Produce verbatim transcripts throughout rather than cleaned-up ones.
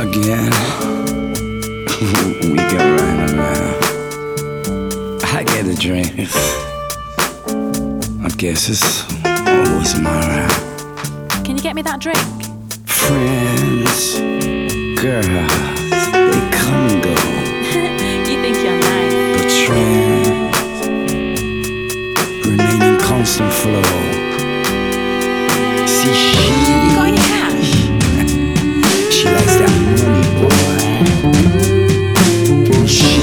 again. We go round and round. I get a drink. I guess it's always my round. Can you get me that drink? Friends, girls, they come and go. You think you're nice. But trends remain in constant flow. See, she You got any cash? She likes that money, boy. She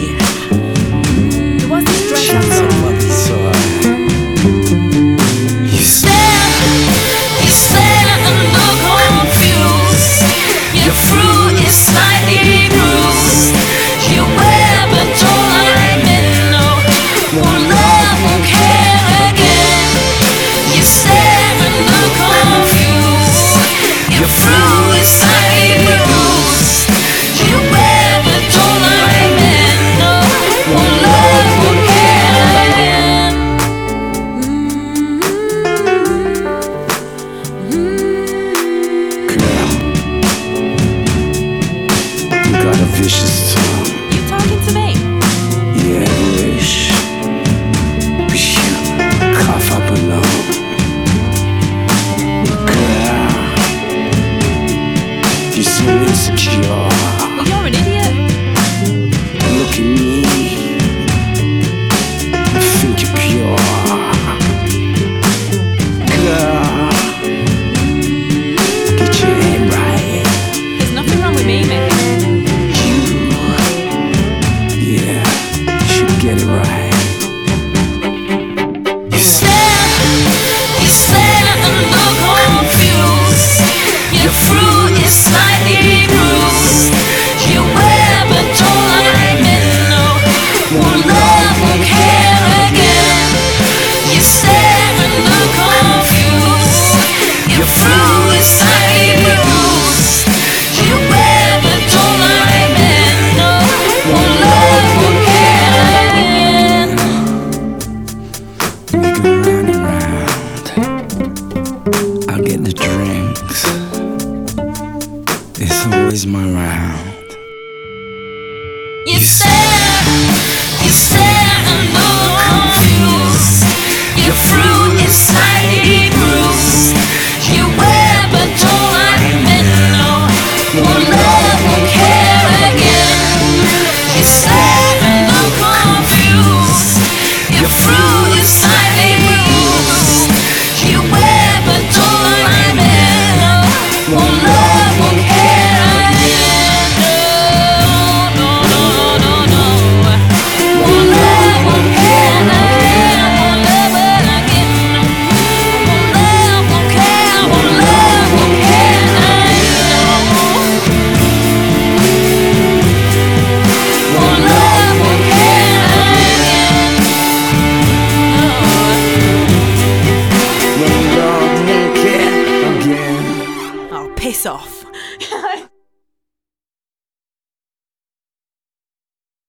What's this dress She's up a for? lucky soul. You You stand and look confused. Your fruit is slightly bruised. You wear but don't like me, no. Won't love, won't care again. You stand and look confused. Your fruit is slightly bruised. You wear but don't like me, no. Won't love, won't care again. girl, you got a vicious tongue. You talking to me? Yeah, wish. Phew, cough up alone. Girl, you're so insecure. Well, you're an idiot. Look at me. You think you're pure. Girl, get your head right. There's nothing wrong with me, mate. You, yeah, should get it right. You Stand, you stand and look confused. Your fruit is slightly bruised. You wear but don't like me, no. Won't love, won't care again. You stand and look confused. Your fruit is slightly bruised. You wear but don't like me, no. Won't love, won't care again. We go round and round. I'll get the drinks. It's always my round. You stand, you stand and look confused. Your fruit is slightly bruised. You wear but don't like me, no. Won't love, won't care again. You stand and look confused. Your fruit is slightly bruised. You wear but don't like me, no. Won't love, won't care again. No, no, no, no, no. Won't love, won't care again. Won't love again. Won't love, won't care. Won't love, won't care again. Won't love, won't care again. Won't love, won't care again. Oh, piss off.